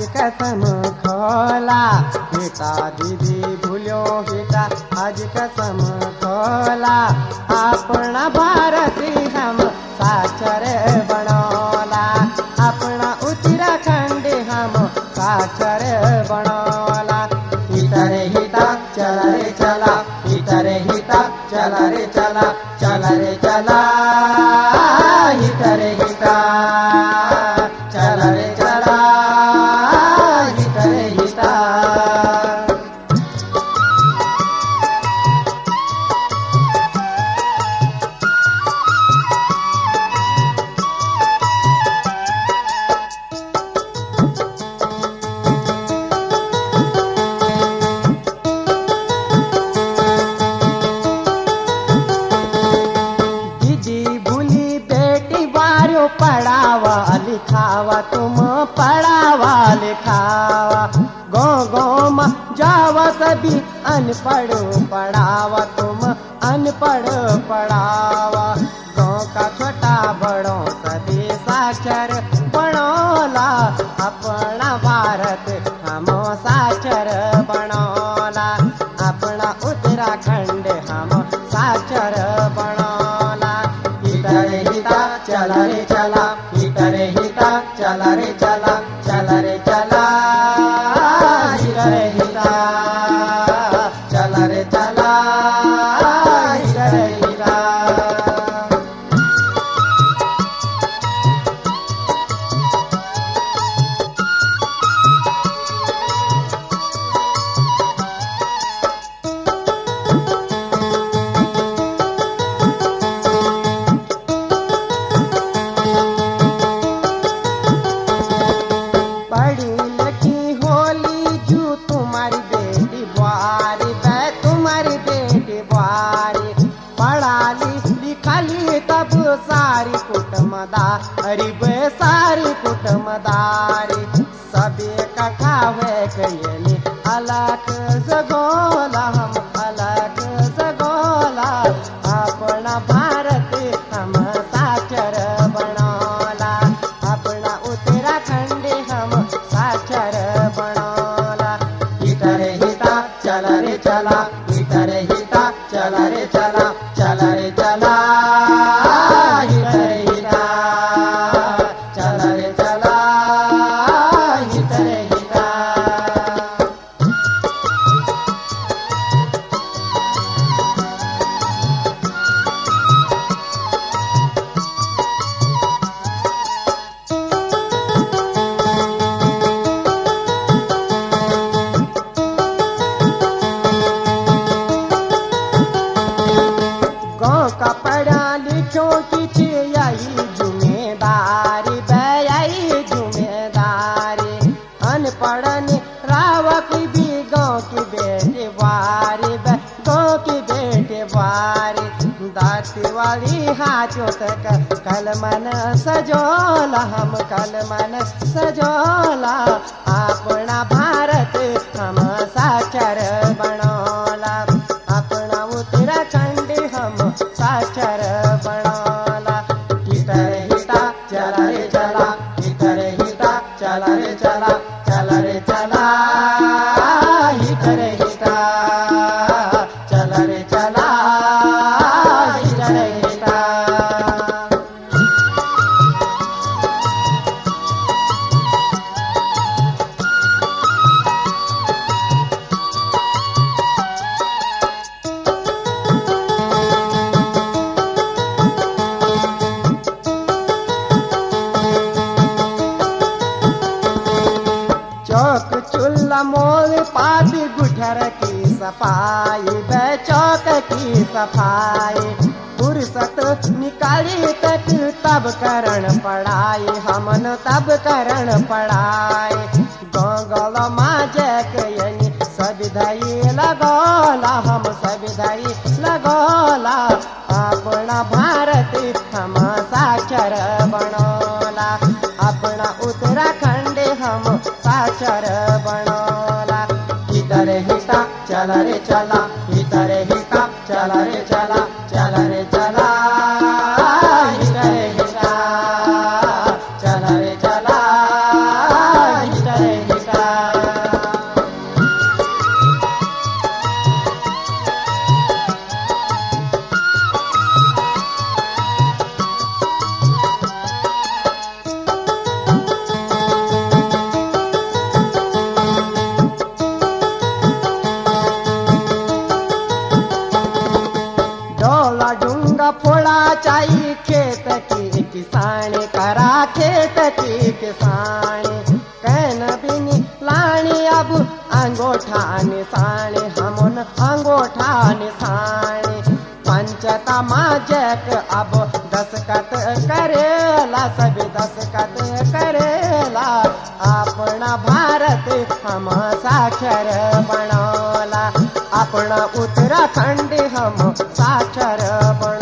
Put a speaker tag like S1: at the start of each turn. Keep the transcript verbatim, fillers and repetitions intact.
S1: कसम खोला बेटा दीदी भूलो बेटा आज कसम खोला अपना भारती हम साक्षर बनोला अपना उत्तराखंड हम साक्षर बनोला इतर हिता चला रे चला इतर हिता चला रे चला चला रे चला इतर हिता चला रे चला इतर हिता पढ़ावा लिखावा तुम पढ़ावा लिखावा गो गो म जावा सभी अनपढ़ पढ़ावा तुम अनपढ़ पढ़ावा गाँव का छोटा बड़ो सभी साक्षर बनोला अपना भारत हम साक्षर बनोला अपना उत्तराखंड हम साक्षर बनोला इतर हिता चला रे चला इतर हिता चला रे चला चला रे चला इतर हिता चला रे चला इतर हिता सारी कुटुमदारी बे सारी कुटुमदारी सभी इकट्ठा हुए कयली अलग सगोला हम अलग सगोला अपना भारत हम साक्षर बनोला अपना उत्तराखंड हम साक्षर बनोला इतर हिता चला रे चला इतर हिता चला रे चला चला रे चला का पढ़ा लिखो की यही जुम्मेदारी यही जुम्मेदारी अनपढ़ रावक भी गाँव की बेटे वारी गाँव की बेटे वारी दाती वाली हाथों तक कल मन सजोला हम कल मन सजोला अपना भारत हम साक्षर बनोला अपना उत्तराखंड हम साक्षर बनोला इतर हिता चला रे चला इतर हिता चला रे चला चला रे चला इतर हिता चला रे चला इतर हिता चौक चूल्हा मोल पाती गुठर की सफाई बे चौक की सफाई फुर्सत निकाली तक तब करण पढ़ाई हमन तब करण पढ़ाई गौगल माजक यानी सविधाई लगोला हम सविधाई लगोला अपना भारत हम साक्षर बनोला अपना उत्तराखंड हम साक्षर बनोला इतर हिता चला रे चला इतर हिता चला रे चला चला रे चला इतर हिता चला रे चला इतर हिता फोड़ा चाई खेत की किसानी करा खेत की किसानी कहन बिनी लाणी अब अंगोठा निशानी हमन अंगोठा निशानी पंचता माजक अब दस्खत करेला सभी दस्खत करेला अपना भारत हम साक्षर बनौला अपना उत्तराखंड हम साक्षर बन